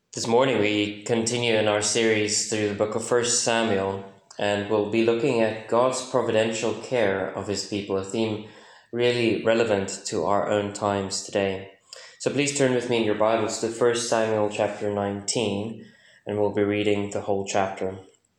This morning we continue in our series through the book of 1 Samuel, and we'll be looking at God's providential care of his people, a theme really relevant to our own times today. So please turn with me in your Bibles to 1 Samuel chapter 19, and we'll be reading the whole chapter.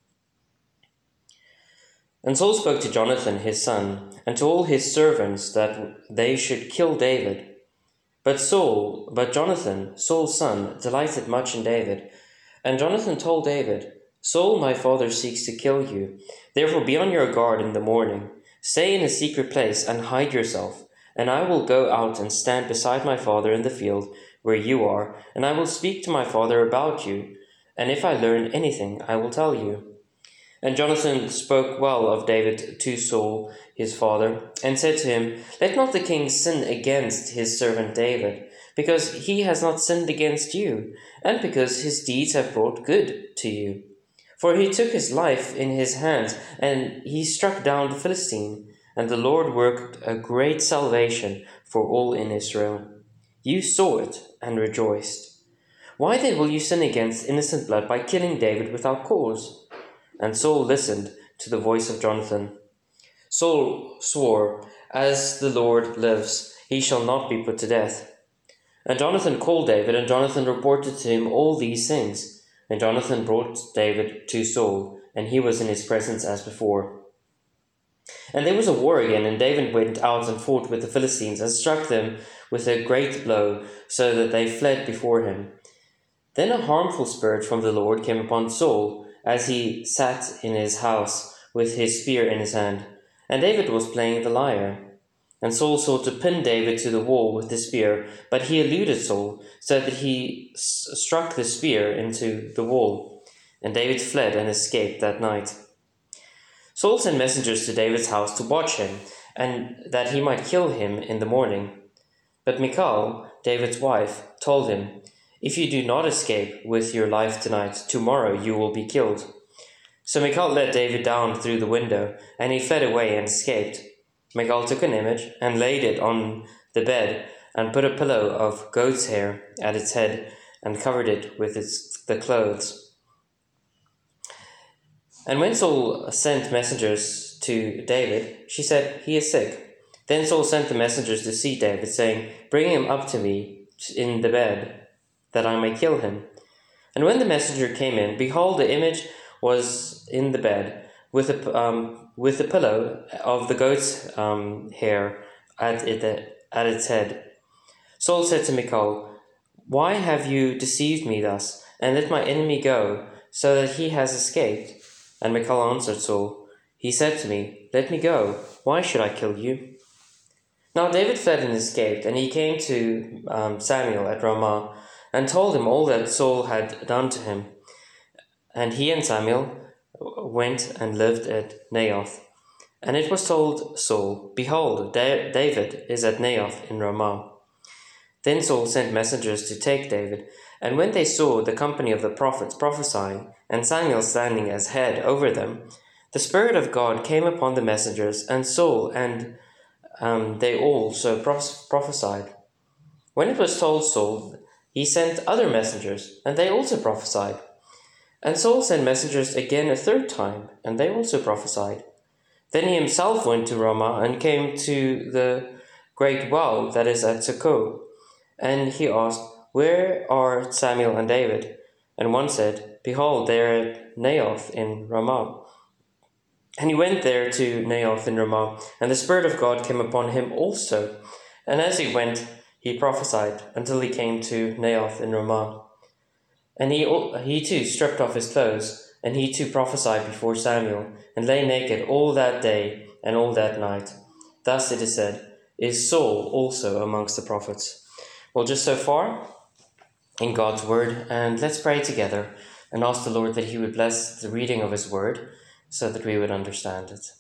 And Saul spoke to Jonathan his son, and to all his servants, that they should kill David. But Jonathan, Saul's son, delighted much in David. And Jonathan told David, Saul my father seeks to kill you. Therefore be on your guard in the morning. Stay in a secret place and hide yourself. And I will go out and stand beside my father in the field where you are, and I will speak to my father about you. And if I learn anything, I will tell you. And Jonathan spoke well of David to Saul his father, and said to him, Let not the king sin against his servant David, because he has not sinned against you, and because his deeds have brought good to you. For he took his life in his hands, and he struck down the Philistine, and the Lord worked a great salvation for all in Israel. You saw it and rejoiced. Why then will you sin against innocent blood by killing David without cause? And Saul listened to the voice of Jonathan. Saul swore, As the Lord lives, he shall not be put to death. And Jonathan called David, and Jonathan reported to him all these things. And Jonathan brought David to Saul, and he was in his presence as before. And there was a war again, and David went out and fought with the Philistines, and struck them with a great blow, so that they fled before him. Then a harmful spirit from the Lord came upon Saul, as he sat in his house with his spear in his hand. And David was playing the lyre. And Saul sought to pin David to the wall with the spear, but he eluded Saul, so that he struck the spear into the wall. And David fled and escaped that night. Saul sent messengers to David's house to watch him, and that he might kill him in the morning. But Michal, David's wife, told him, If you do not escape with your life tonight, tomorrow you will be killed. So Michal let David down through the window, and he fled away and escaped. Michal took an image and laid it on the bed, and put a pillow of goat's hair at its head, and covered it with the clothes. And when Saul sent messengers to David, she said, He is sick. Then Saul sent the messengers to see David, saying, Bring him up to me in the bed, that I may kill him. And when the messenger came in, behold, the image was in the bed, with the pillow of the goat's hair at its head. Saul said to Michal, Why have you deceived me thus, and let my enemy go, so that he has escaped? And Michal answered Saul, He said to me, Let me go. Why should I kill you? Now David fled and escaped, and he came to Samuel at Ramah, and told him all that Saul had done to him. And he and Samuel went and lived at Naioth. And it was told Saul, Behold, David is at Naioth in Ramah. Then Saul sent messengers to take David, and when they saw the company of the prophets prophesying, and Samuel standing as head over them, the Spirit of God came upon the messengers, and Saul and they also prophesied. When it was told Saul, he sent other messengers, and they also prophesied. And Saul sent messengers again a third time, and they also prophesied. Then he himself went to Ramah, and came to the great well that is at Succoth. And he asked, Where are Samuel and David? And one said, Behold, they are at Naioth in Ramah. And he went there to Naioth in Ramah, and the Spirit of God came upon him also. And as he went, he prophesied until he came to Naioth in Ramah. And he too stripped off his clothes, and he too prophesied before Samuel, and lay naked all that day and all that night. Thus it is said, Is Saul also amongst the prophets? Well, just so far in God's word, and let's pray together and ask the Lord that he would bless the reading of his word so that we would understand it.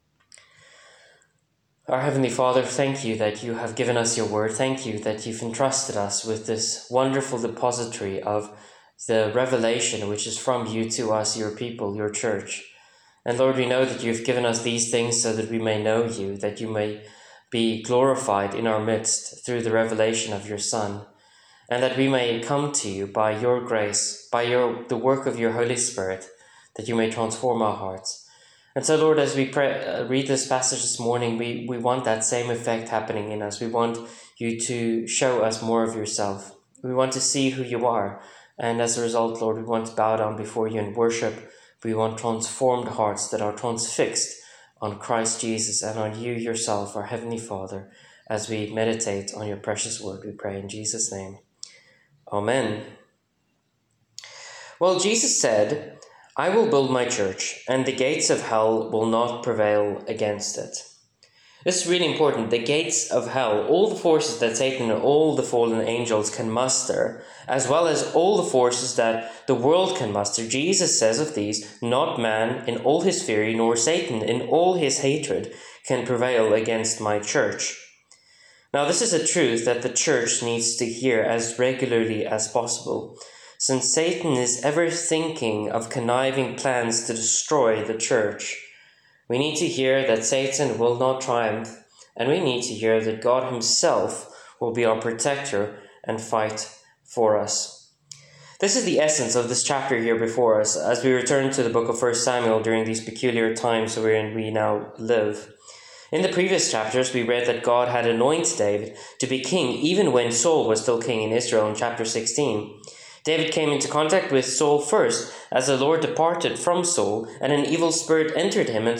Our Heavenly Father, thank you that you have given us your word. Thank you that you've entrusted us with this wonderful depository of the revelation which is from you to us, your people, your church. And Lord, we know that you've given us these things so that we may know you, that you may be glorified in our midst through the revelation of your Son. and that we may come to you by your grace, by the work of your Holy Spirit, that you may transform our hearts. And so, Lord, as we read this passage this morning, we want that same effect happening in us. We want you to show us more of yourself. We want to see who you are. And as a result, Lord, we want to bow down before you and worship. We want transformed hearts that are transfixed on Christ Jesus and on you yourself, our Heavenly Father, as we meditate on your precious word. We pray in Jesus' name. Amen. Well, Jesus said, "I will build my church, and the gates of hell will not prevail against it." This is really important. The gates of hell, all the forces that Satan and all the fallen angels can muster, as well as all the forces that the world can muster, Jesus says of these, not man in all his fury, nor Satan in all his hatred can prevail against my church. Now, this is a truth that the church needs to hear as regularly as possible, since Satan is ever thinking of conniving plans to destroy the church. We need to hear that Satan will not triumph, and we need to hear that God himself will be our protector and fight for us. This is the essence of this chapter here before us, as we return to the book of 1 Samuel during these peculiar times wherein we now live. In the previous chapters, we read that God had anointed David to be king even when Saul was still king in Israel in chapter 16. David came into contact with Saul first, as the Lord departed from Saul, and an evil spirit entered him, and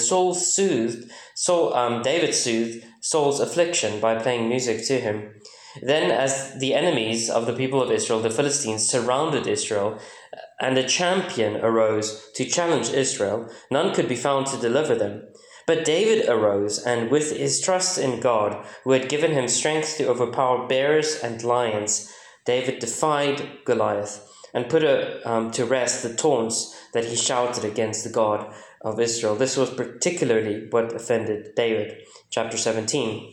David soothed Saul's affliction by playing music to him. Then, as the enemies of the people of Israel, the Philistines, surrounded Israel, and a champion arose to challenge Israel, none could be found to deliver them. But David arose, and with his trust in God, who had given him strength to overpower bears and lions, David defied Goliath and put to rest the taunts that he shouted against the God of Israel. This was particularly what offended David. Chapter 17.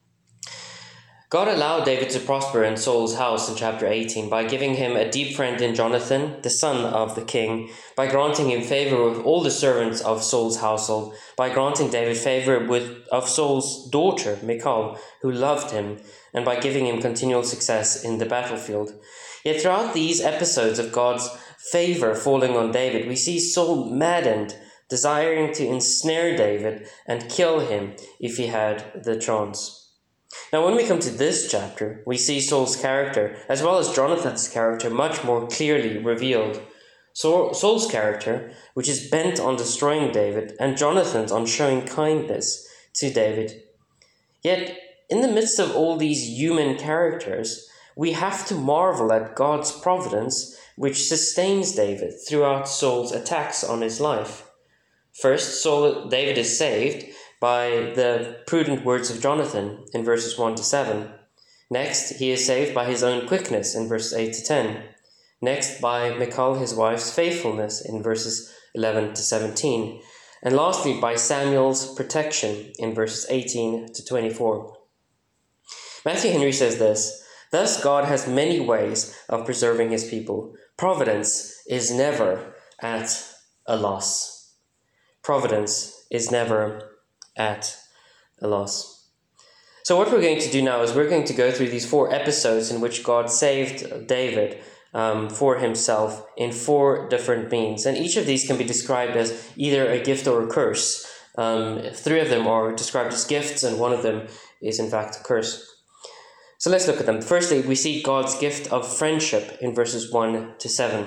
God allowed David to prosper in Saul's house in chapter 18 by giving him a deep friend in Jonathan, the son of the king, by granting him favor with all the servants of Saul's household, by granting David favor of Saul's daughter, Michal, who loved him, and by giving him continual success in the battlefield. Yet throughout these episodes of God's favor falling on David, we see Saul maddened, desiring to ensnare David and kill him if he had the chance. Now, when we come to this chapter, we see Saul's character, as well as Jonathan's character, much more clearly revealed. Saul's character, which is bent on destroying David, and Jonathan's on showing kindness to David. Yet, in the midst of all these human characters, we have to marvel at God's providence, which sustains David throughout Saul's attacks on his life. First, David is saved by the prudent words of Jonathan in verses 1 to 7. Next, he is saved by his own quickness in verses 8 to 10. Next, by Michal, his wife's faithfulness in verses 11 to 17. And lastly, by Samuel's protection in verses 18 to 24. Matthew Henry says this: "Thus God has many ways of preserving his people. Providence is never at a loss." Providence is never at a loss. So what we're going to do now is we're going to go through these 4 episodes in which God saved David for himself in 4 different means. And each of these can be described as either a gift or a curse. 3 of them are described as gifts, and 1 of them is in fact a curse. So let's look at them. Firstly, we see God's gift of friendship in verses 1 to 7.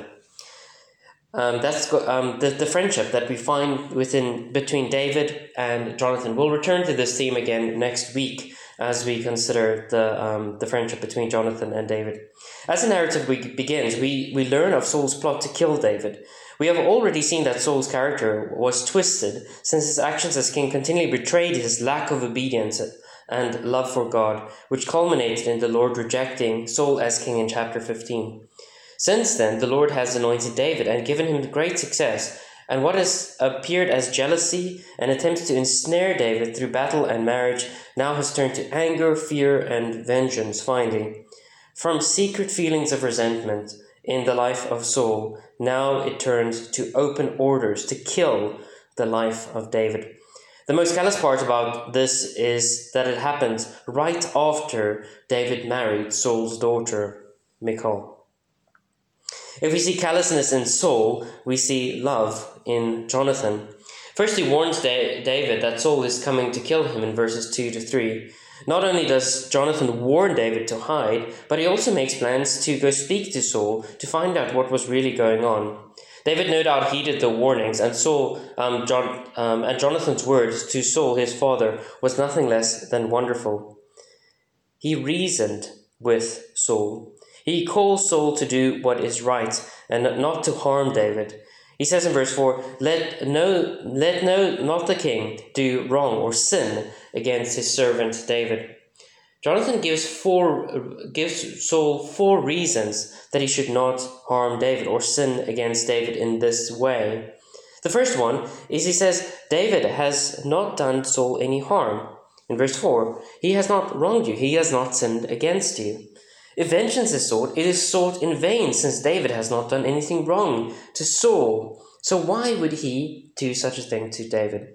That's the friendship that we find between David and Jonathan. We'll return to this theme again next week as we consider the friendship between Jonathan and David. As the narrative begins, we learn of Saul's plot to kill David. We have already seen that Saul's character was twisted, since his actions as king continually betrayed his lack of obedience and love for God, which culminated in the Lord rejecting Saul as king in chapter 15. Since then, the Lord has anointed David and given him great success, and what has appeared as jealousy and attempts to ensnare David through battle and marriage now has turned to anger, fear, and vengeance finding. From secret feelings of resentment in the life of Saul, now it turns to open orders to kill the life of David. The most callous part about this is that it happened right after David married Saul's daughter. Michal. If we see callousness in Saul, we see love in Jonathan. First, he warns David that Saul is coming to kill him in verses 2 to 3. Not only does Jonathan warn David to hide, but he also makes plans to go speak to Saul to find out what was really going on. David no doubt heeded the warnings, and Jonathan's words to Saul, his father, was nothing less than wonderful. He reasoned with Saul. He calls Saul to do what is right and not to harm David. He says in verse 4, not the king do wrong or sin against his servant David. Jonathan gives Saul 4 reasons that he should not harm David or sin against David in this way. The first one is he says, David has not done Saul any harm. In verse 4, he has not wronged you, he has not sinned against you. If vengeance is sought, it is sought in vain, since David has not done anything wrong to Saul. So why would he do such a thing to David?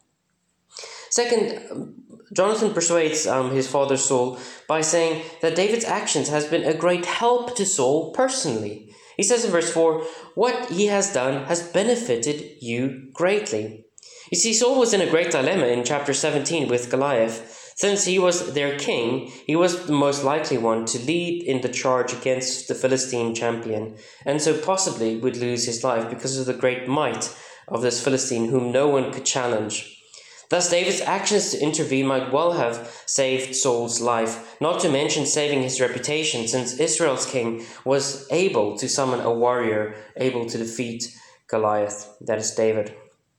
Second, Jonathan persuades his father Saul by saying that David's actions has been a great help to Saul personally. He says in verse 4, what he has done has benefited you greatly. You see, Saul was in a great dilemma in chapter 17 with Goliath. Since he was their king, he was the most likely one to lead in the charge against the Philistine champion, and so possibly would lose his life because of the great might of this Philistine whom no one could challenge. Thus, David's actions to intervene might well have saved Saul's life, not to mention saving his reputation, since Israel's king was able to summon a warrior able to defeat Goliath, that is David.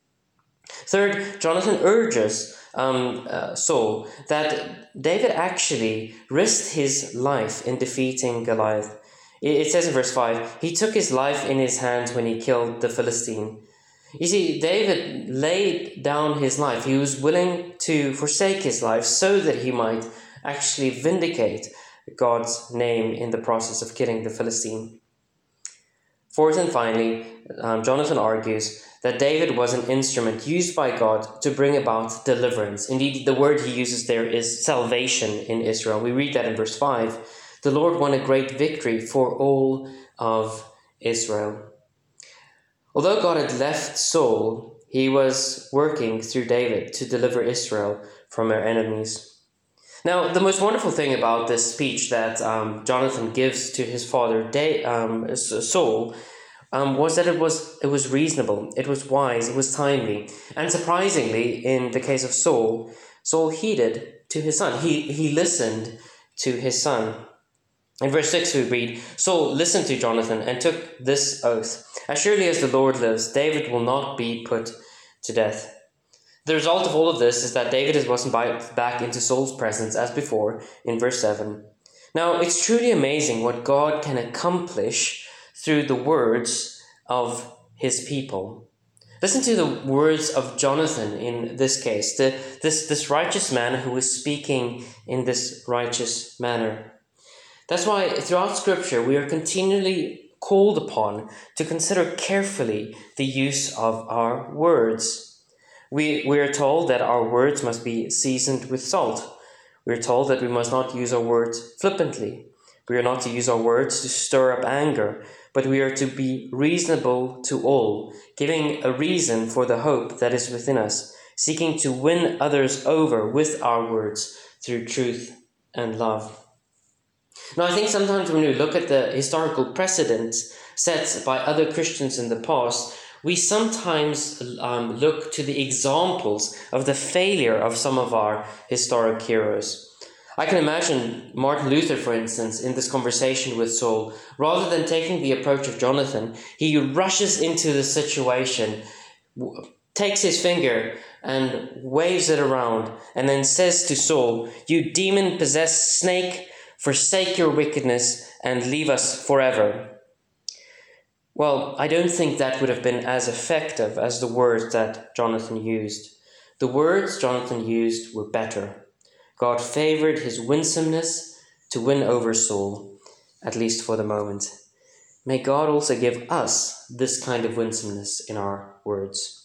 Third, Jonathan urges Saul that David actually risked his life in defeating Goliath. It says in verse 5, he took his life in his hands when he killed the Philistine. You see, David laid down his life. He was willing to forsake his life so that he might actually vindicate God's name in the process of killing the Philistine. Fourth and finally, Jonathan argues that David was an instrument used by God to bring about deliverance. Indeed, the word he uses there is salvation in Israel. We read that in verse 5. The Lord won a great victory for all of Israel. Although God had left Saul, he was working through David to deliver Israel from their enemies. Now, the most wonderful thing about this speech that Jonathan gives to his father Saul was that it was reasonable, it was wise, it was timely. And surprisingly, in the case of Saul heeded to his son. He listened to his son. In verse 6 we read, Saul listened to Jonathan and took this oath. As surely as the Lord lives, David will not be put to death. The result of all of this is that David wasn't back into Saul's presence as before in verse 7. Now, it's truly amazing what God can accomplish through the words of his people. Listen to the words of Jonathan in this case, this righteous man who is speaking in this righteous manner. That's why throughout Scripture we are continually called upon to consider carefully the use of our words. We are told that our words must be seasoned with salt. We are told that we must not use our words flippantly. We are not to use our words to stir up anger, but we are to be reasonable to all, giving a reason for the hope that is within us, seeking to win others over with our words through truth and love. Now, I think sometimes when we look at the historical precedents set by other Christians in the past, we sometimes look to the examples of the failure of some of our historic heroes. I can imagine Martin Luther, for instance, in this conversation with Saul, rather than taking the approach of Jonathan, he rushes into the situation, takes his finger and waves it around, and then says to Saul, "You demon-possessed snake, forsake your wickedness and leave us forever." Well, I don't think that would have been as effective as the words that Jonathan used. The words Jonathan used were better. God favored his winsomeness to win over Saul, at least for the moment. May God also give us this kind of winsomeness in our words.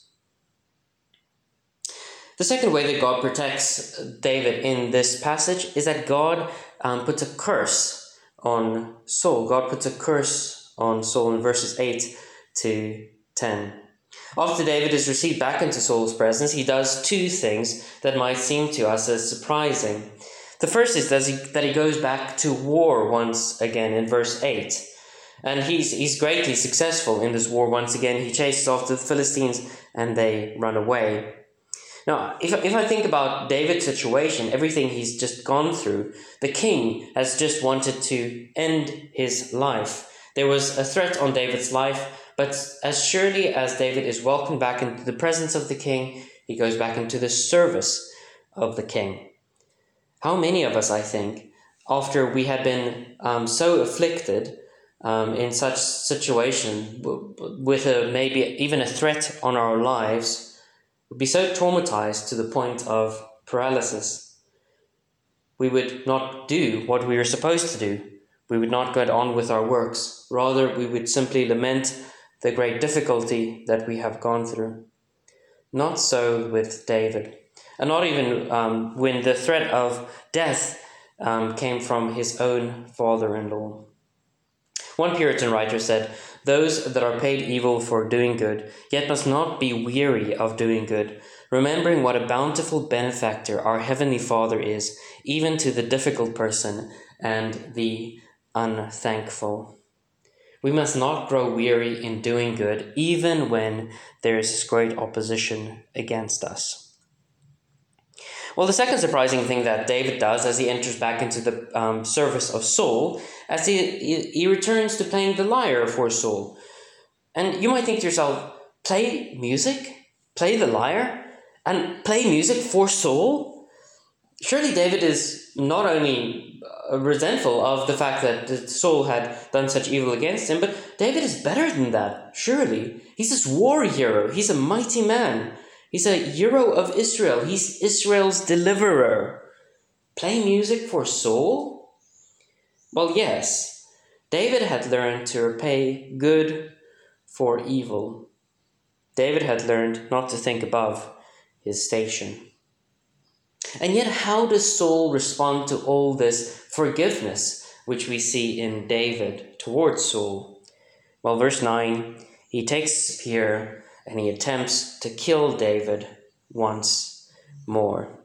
The second way that God protects David in this passage is that God puts a curse on Saul. God puts a curse on Saul in verses 8 to 10. After David is received back into Saul's presence, he does two things that might seem to us as surprising. The first is that he goes back to war once again in verse 8. And he's greatly successful in this war once again. He chases after the Philistines and they run away. Now, if I think about David's situation, everything he's just gone through, the king has just wanted to end his life. There was a threat on David's life, but as surely as David is welcomed back into the presence of the king, he goes back into the service of the king. How many of us, I think, after we had been so afflicted in such situation, with maybe even a threat on our lives, would be so traumatized to the point of paralysis. We would not do what we were supposed to do. We would not go on with our works. Rather, we would simply lament the great difficulty that we have gone through. Not so with David. And not even when the threat of death came from his own father-in-law. One Puritan writer said, "Those that are paid evil for doing good, yet must not be weary of doing good, remembering what a bountiful benefactor our Heavenly Father is, even to the difficult person and the unthankful." We must not grow weary in doing good, even when there is this great opposition against us. Well, the second surprising thing that David does as he enters back into the service of Saul, as he returns to playing the lyre for Saul. And you might think to yourself, play music? Play the lyre? And play music for Saul? Surely David is not only resentful of the fact that Saul had done such evil against him, but David is better than that, surely. He's this war hero. He's a mighty man. He's a hero of Israel. He's Israel's deliverer. Play music for Saul? Well, yes. David had learned to repay good for evil. David had learned not to think above his station. And yet, how does Saul respond to all this forgiveness which we see in David towards Saul? Well, verse 9, he takes a spear and he attempts to kill David once more.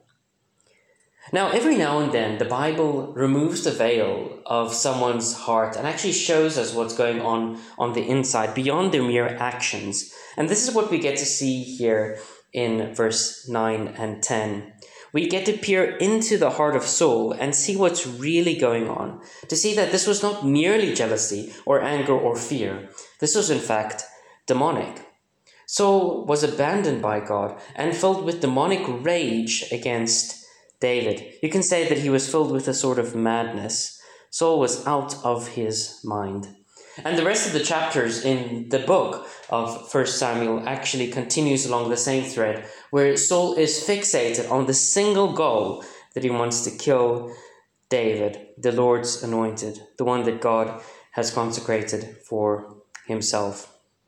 Now, every now and then, the Bible removes the veil of someone's heart and actually shows us what's going on the inside, beyond their mere actions. And this is what we get to see here in verse 9 and 10. We get to peer into the heart of Saul and see what's really going on, to see that this was not merely jealousy or anger or fear. This was, in fact, demonic. Saul was abandoned by God and filled with demonic rage against David. You can say that he was filled with a sort of madness. Saul was out of his mind. And the rest of the chapters in the book of 1 Samuel actually continues along the same thread, where Saul is fixated on the single goal that he wants to kill David, the Lord's anointed, the one that God has consecrated for himself.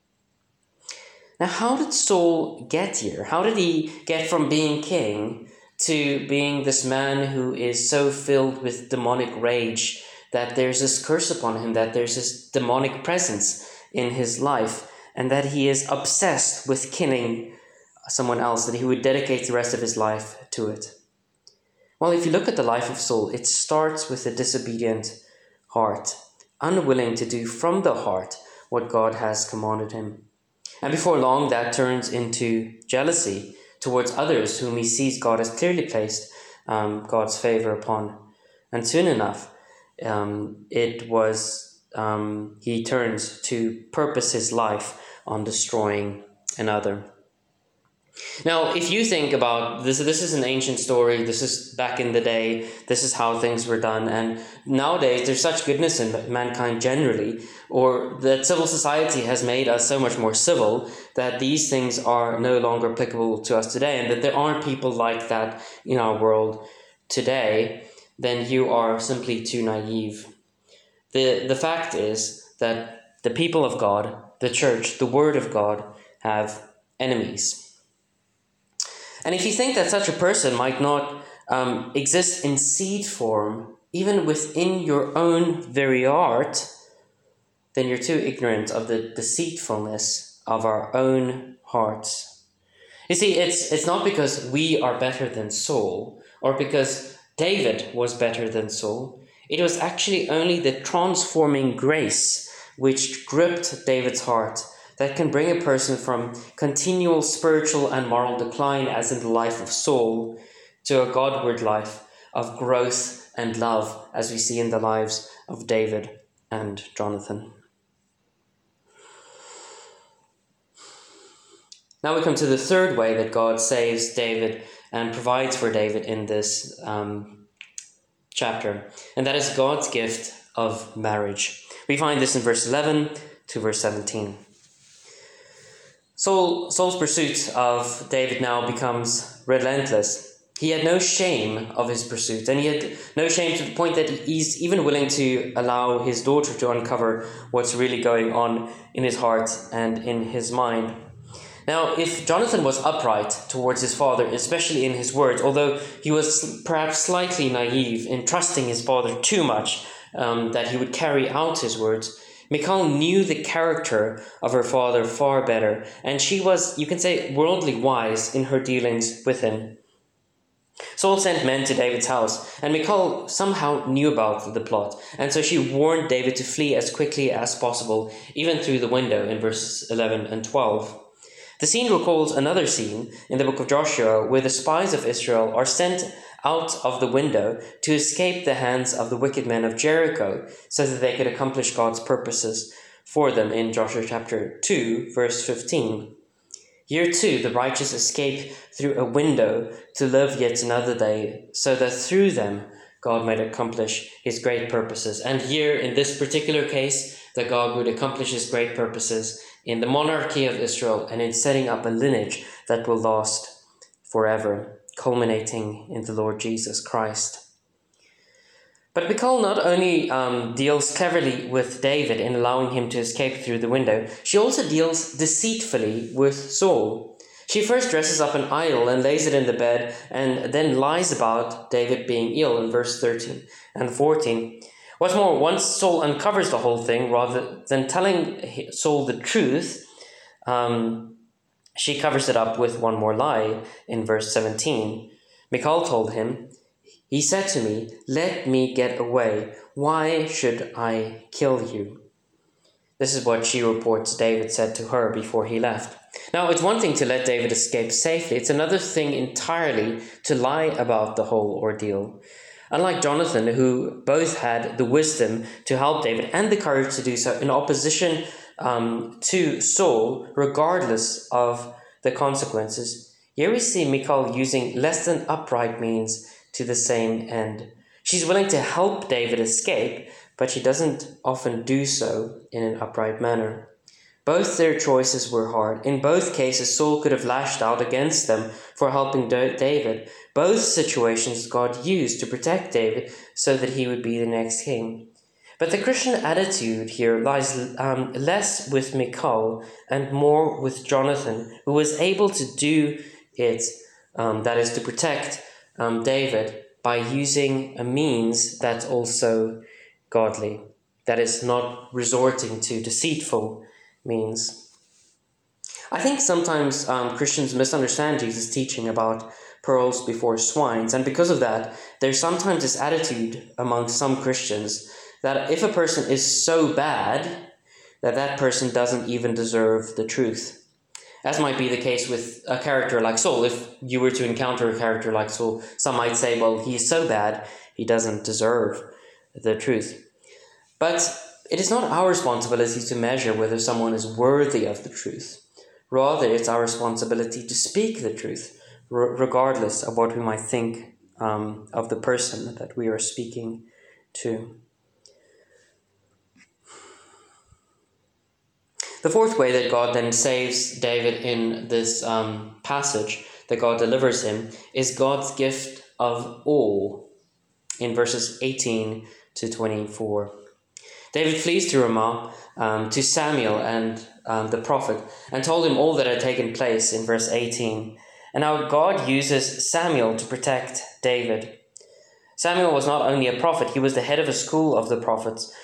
Now, how did Saul get here? How did he get from being king to being this man who is so filled with demonic rage that there's this curse upon him, that there's this demonic presence in his life, and that he is obsessed with killing someone else, that he would dedicate the rest of his life to it? Well, if you look at the life of Saul, it starts with a disobedient heart, unwilling to do from the heart what God has commanded him. And before long, that turns into jealousy towards others whom he sees God has clearly placed God's favor upon. And soon enough, he turns to purpose his life on destroying another. Now, if you think about this is an ancient story. This is back in the day. This is how things were done. And nowadays, there's such goodness in mankind generally, or that civil society has made us so much more civil that these things are no longer applicable to us today, and that there aren't people like that in our world today, then you are simply too naive. The fact is that the people of God, the church, the Word of God, have enemies. And if you think that such a person might not exist in seed form even within your own very heart, then you're too ignorant of the deceitfulness of our own hearts. You see, it's not because we are better than Saul, or because David was better than Saul. It was actually only the transforming grace which gripped David's heart that can bring a person from continual spiritual and moral decline, as in the life of Saul, to a Godward life of growth and love, as we see in the lives of David and Jonathan. Now we come to the third way that God saves David and provides for David in this chapter, and that is God's gift of marriage. We find this in verse 11 to verse 17. Saul's pursuit of David now becomes relentless. He had no shame of his pursuit, and he had no shame to the point that he's even willing to allow his daughter to uncover what's really going on in his heart and in his mind. Now, if Jonathan was upright towards his father, especially in his words, although he was perhaps slightly naive in trusting his father too much that he would carry out his words, Michal knew the character of her father far better, and she was, you can say, worldly wise in her dealings with him. Saul sent men to David's house, and Michal somehow knew about the plot, and so she warned David to flee as quickly as possible, even through the window in verses 11 and 12. The scene recalls another scene in the book of Joshua where the spies of Israel are sent out of the window to escape the hands of the wicked men of Jericho so that they could accomplish God's purposes for them in Joshua chapter 2, verse 15. Here too, the righteous escape through a window to live yet another day so that through them God might accomplish his great purposes. And here, in this particular case, that God would accomplish his great purposes in the monarchy of Israel and in setting up a lineage that will last forever, culminating in the Lord Jesus Christ. But Michal not only deals cleverly with David in allowing him to escape through the window, she also deals deceitfully with Saul. She first dresses up an idol and lays it in the bed, and then lies about David being ill in verse 13 and 14. What's more, once Saul uncovers the whole thing, rather than telling Saul the truth, she covers it up with one more lie in verse 17. Michal told him, "He said to me, 'Let me get away. Why should I kill you?'" This is what she reports David said to her before he left. Now, it's one thing to let David escape safely. It's another thing entirely to lie about the whole ordeal. Unlike Jonathan, who both had the wisdom to help David and the courage to do so in opposition to Saul, regardless of the consequences, here we see Michal using less than upright means to the same end. She's willing to help David escape, but she doesn't often do so in an upright manner. Both their choices were hard. In both cases, Saul could have lashed out against them for helping David. Both situations God used to protect David so that he would be the next king. But the Christian attitude here lies less with Michal and more with Jonathan, who was able to do it, that is to protect David, by using a means that's also godly, that is not resorting to deceitful means. I think sometimes Christians misunderstand Jesus' teaching about pearls before swines, and because of that, there's sometimes this attitude among some Christians that if a person is so bad, that person doesn't even deserve the truth. As might be the case with a character like Saul. If you were to encounter a character like Saul, some might say, well, he's so bad, he doesn't deserve the truth. But it is not our responsibility to measure whether someone is worthy of the truth. Rather, it's our responsibility to speak the truth, regardless of what we might think of the person that we are speaking to. The fourth way that God then saves David in this passage, that God delivers him, is God's gift of all in verses 18 to 24. David flees to Ramah to Samuel and the prophet and told him all that had taken place in verse 18. And now God uses Samuel to protect David. Samuel was not only a prophet, he was the head of a school of the prophets.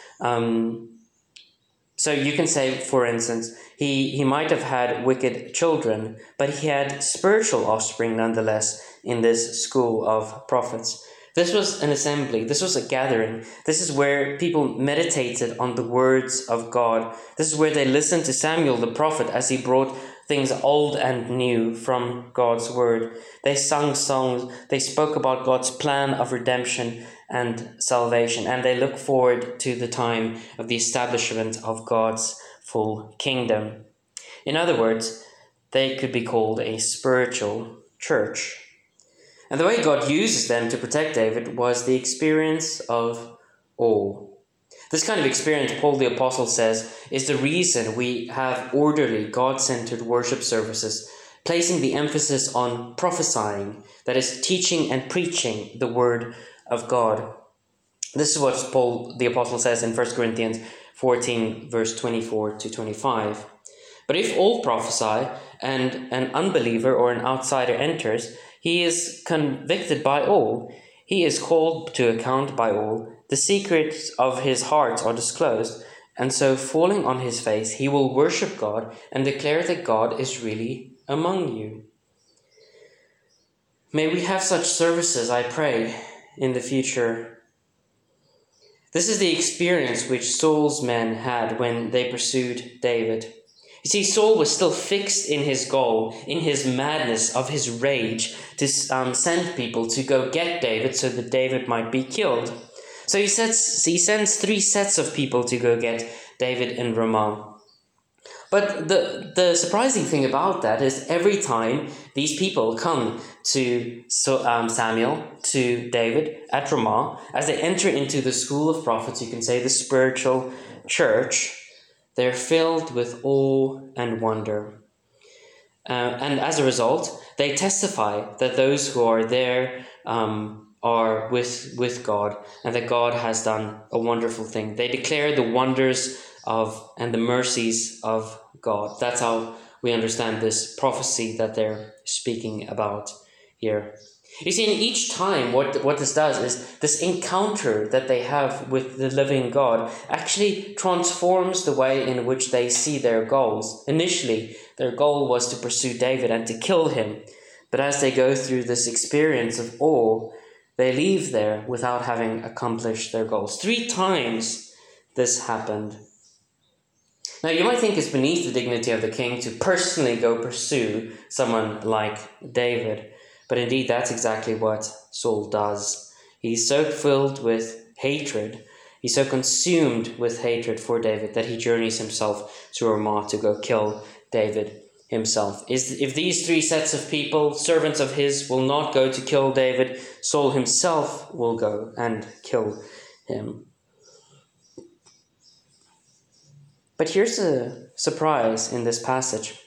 So you can say, for instance, he might have had wicked children, but he had spiritual offspring nonetheless in this school of prophets. This was an assembly. This was a gathering. This is where people meditated on the words of God. This is where they listened to Samuel the prophet as he brought things old and new from God's word. They sung songs. They spoke about God's plan of redemption and salvation. And they look forward to the time of the establishment of God's full kingdom. In other words, they could be called a spiritual church. And the way God uses them to protect David was the experience of awe. This kind of experience, Paul the Apostle says, is the reason we have orderly, God-centered worship services, placing the emphasis on prophesying, that is, teaching and preaching the word of God. This is what Paul the Apostle says in 1 Corinthians 14, verse 24 to 25. But if all prophesy and an unbeliever or an outsider enters, he is convicted by all. He is called to account by all. The secrets of his heart are disclosed. And so, falling on his face, he will worship God and declare that God is really among you. May we have such services, I pray, in the future. This is the experience which Saul's men had when they pursued David. You see, Saul was still fixed in his goal, in his madness of his rage, to send people to go get David so that David might be killed. So he sends 3 sets of people to go get David in Ramah. But the surprising thing about that is every time these people come to Samuel, to David at Ramah, as they enter into the school of prophets, you can say the spiritual church, they're filled with awe and wonder. And as a result, they testify that those who are there are with God, and that God has done a wonderful thing. They declare the wonders and the mercies of God. That's how we understand this prophecy that they're speaking about here. You see, in each time, what this does is this encounter that they have with the living God actually transforms the way in which they see their goals. Initially, their goal was to pursue David and to kill him. But as they go through this experience of awe, they leave there without having accomplished their goals. 3 times this happened. Now, you might think it's beneath the dignity of the king to personally go pursue someone like David. But indeed, that's exactly what Saul does. He's so filled with hatred, he's so consumed with hatred for David that he journeys himself to Ramah to go kill David himself. If these 3 sets of people, servants of his, will not go to kill David, Saul himself will go and kill him. But here's a surprise in this passage.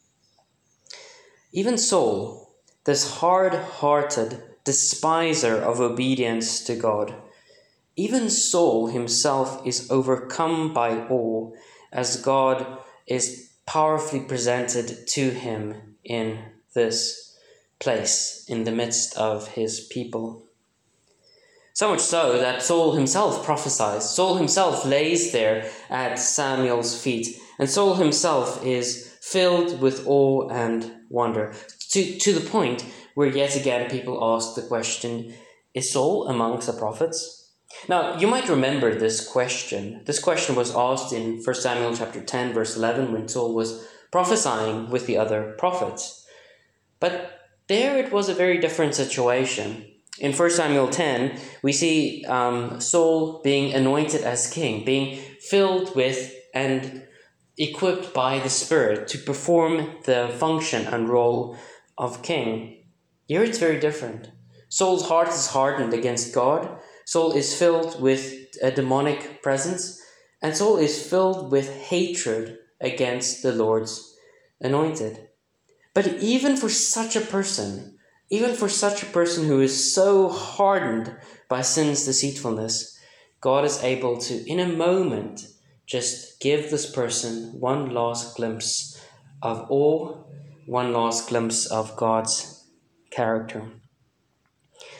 Even Saul, this hard-hearted despiser of obedience to God, even Saul himself is overcome by awe as God is powerfully presented to him in this place, in the midst of his people. So much so that Saul himself prophesies. Saul himself lays there at Samuel's feet, and Saul himself is filled with awe and wonder, to the point where yet again people ask the question, is Saul amongst the prophets? Now, you might remember this question. This question was asked in 1 Samuel chapter 10, verse 11, when Saul was prophesying with the other prophets. But there it was a very different situation. In 1 Samuel 10, we see Saul being anointed as king, being filled with and equipped by the Spirit to perform the function and role of king. Here it's very different. Saul's heart is hardened against God. Saul is filled with a demonic presence, and Saul is filled with hatred against the Lord's anointed. But even for such a person who is so hardened by sin's deceitfulness, God is able to, in a moment, just give this person one last glimpse of awe, one last glimpse of God's character.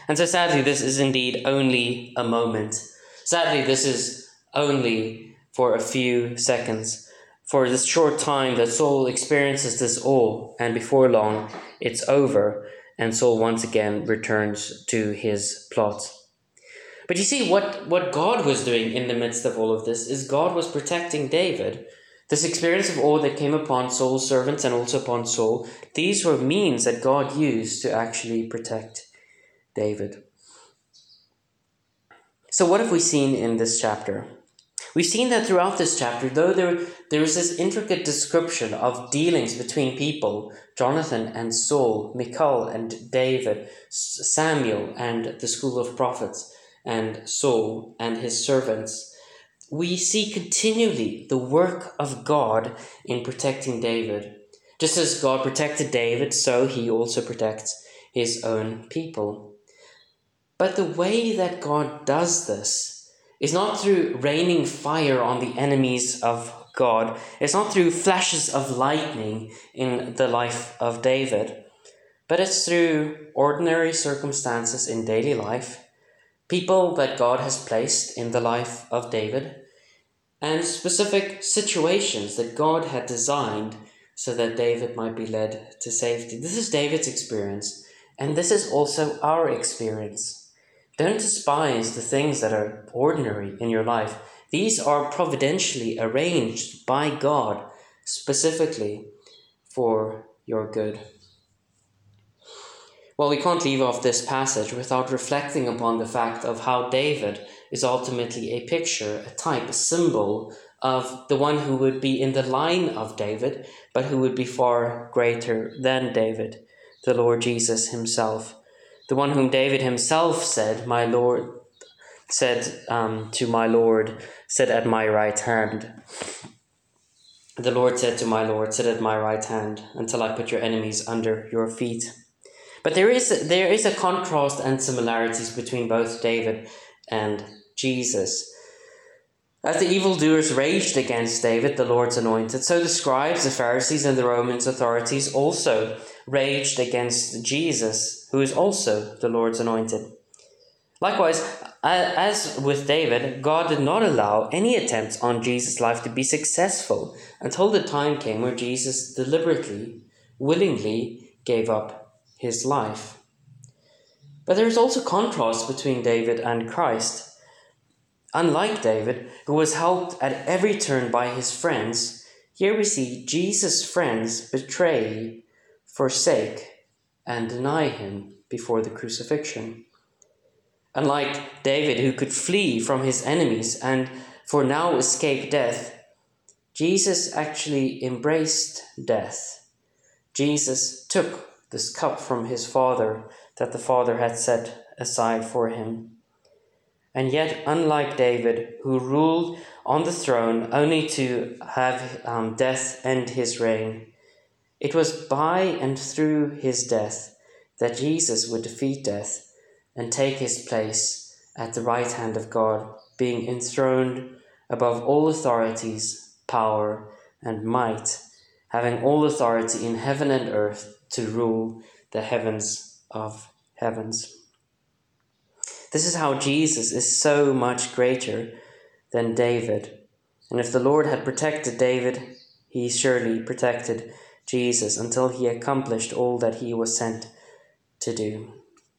And so sadly, this is indeed only a moment. Sadly, this is only for a few seconds, for this short time that Saul experiences this all, and before long it's over, and Saul once again returns to his plot. But you see, what God was doing in the midst of all of this is God was protecting David. This experience of awe that came upon Saul's servants and also upon Saul, these were means that God used to actually protect David. So what have we seen in this chapter? We've seen that throughout this chapter, though there is this intricate description of dealings between people, Jonathan and Saul, Michal and David, Samuel and the school of prophets, and Saul and his servants, we see continually the work of God in protecting David. Just as God protected David, so he also protects his own people. But the way that God does this is not through raining fire on the enemies of God. It's not through flashes of lightning in the life of David, but it's through ordinary circumstances in daily life, people that God has placed in the life of David, and specific situations that God had designed so that David might be led to safety. This is David's experience, and this is also our experience. Don't despise the things that are ordinary in your life. These are providentially arranged by God specifically for your good. Well, we can't leave off this passage without reflecting upon the fact of how David is ultimately a picture, a type, a symbol of the one who would be in the line of David, but who would be far greater than David, the Lord Jesus himself. The one whom David himself said, my Lord, said to my Lord, sit at my right hand. The Lord said to my Lord, sit at my right hand until I put your enemies under your feet. But there is a contrast and similarities between both David and Jesus. As the evildoers raged against David, the Lord's anointed, so the scribes, the Pharisees, and the Roman authorities also raged against Jesus, who is also the Lord's anointed. Likewise, as with David, God did not allow any attempts on Jesus' life to be successful until the time came where Jesus deliberately, willingly gave up his life. But there is also contrast between David and Christ. Unlike David, who was helped at every turn by his friends, here we see Jesus' friends betray, forsake, and deny him before the crucifixion. Unlike David, who could flee from his enemies and for now escape death, Jesus actually embraced death. Jesus took this cup from his Father that the Father had set aside for him. And yet, unlike David, who ruled on the throne only to have death end his reign, it was by and through his death that Jesus would defeat death and take his place at the right hand of God, being enthroned above all authorities, power, and might, having all authority in heaven and earth to rule the heavens of heavens. This is how Jesus is so much greater than David. And if the Lord had protected David, he surely protected Jesus until he accomplished all that he was sent to do.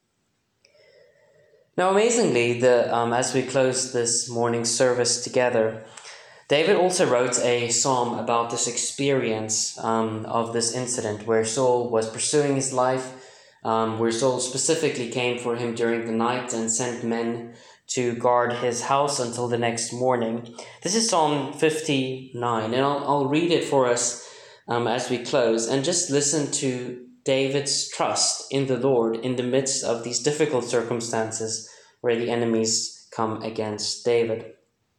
Now, amazingly, as we close this morning's service together, David also wrote a psalm about this experience of this incident where Saul was pursuing his life, where Saul specifically came for him during the night and sent men to guard his house until the next morning. This is Psalm 59, and I'll read it for us as we close, and just listen to David's trust in the Lord in the midst of these difficult circumstances where the enemies come against David.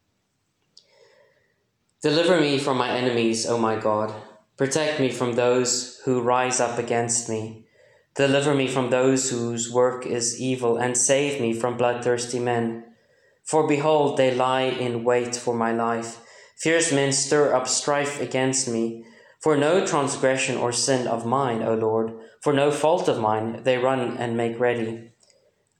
Deliver me from my enemies, O my God. Protect me from those who rise up against me. Deliver me from those whose work is evil, and save me from bloodthirsty men. For behold, they lie in wait for my life. Fierce men stir up strife against me. For no transgression or sin of mine, O Lord, for no fault of mine, they run and make ready.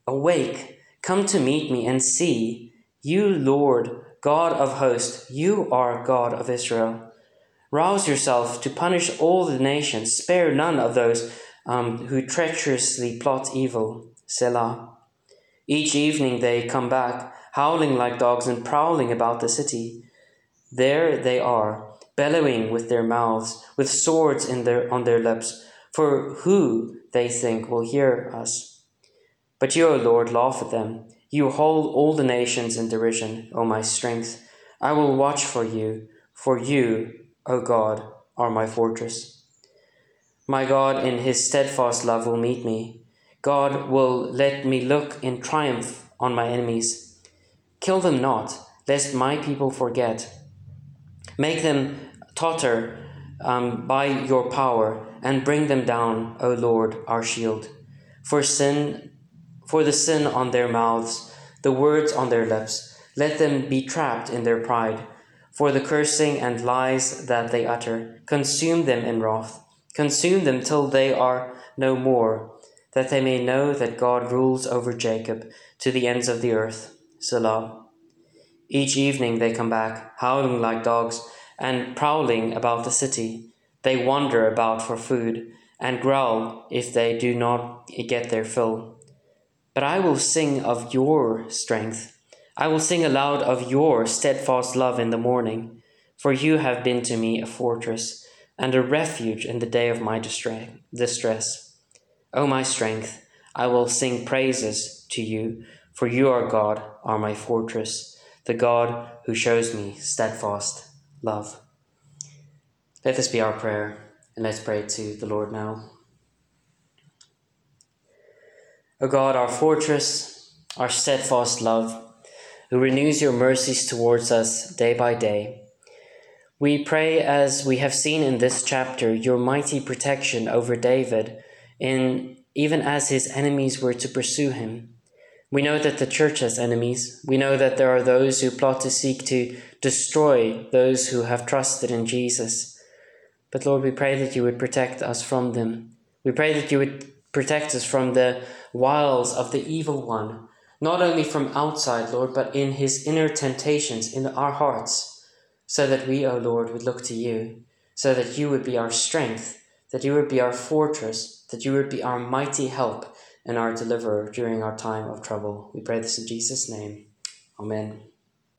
Awake, come to meet me, and see, you Lord, God of hosts, you are God of Israel. Rouse yourself to punish all the nations, spare none of those who treacherously plot evil. Selah. Each evening they come back, howling like dogs and prowling about the city. There they are, bellowing with their mouths, with swords on their lips, for who, they think, will hear us? But you, O Lord, laugh at them. You hold all the nations in derision, O my strength. I will watch for you, O God, are my fortress. My God in his steadfast love will meet me. God will let me look in triumph on my enemies. Kill them not, lest my people forget. Make them totter by your power, and bring them down, O Lord, our shield. For the sin on their mouths, the words on their lips, let them be trapped in their pride. For the cursing and lies that they utter, consume them in wrath. Consume them till they are no more, that they may know that God rules over Jacob to the ends of the earth. Selah. Each evening they come back, howling like dogs and prowling about the city. They wander about for food and growl if they do not get their fill. But I will sing of your strength. I will sing aloud of your steadfast love in the morning, for you have been to me a fortress and a refuge in the day of my distress. O my strength, I will sing praises to you, for you are God, are my fortress, the God who shows me steadfast love. Let this be our prayer, and let's pray to the Lord now. O God, our fortress, our steadfast love, who renews your mercies towards us day by day, we pray, as we have seen in this chapter, your mighty protection over David, even as his enemies were to pursue him. We know that the church has enemies. We know that there are those who plot to seek to destroy those who have trusted in Jesus. But Lord, we pray that you would protect us from them. We pray that you would protect us from the wiles of the evil one, not only from outside, Lord, but in his inner temptations in our hearts, so that we, O Lord, would look to you, so that you would be our strength, that you would be our fortress, that you would be our mighty help and our deliverer during our time of trouble. We pray this in Jesus' name. Amen.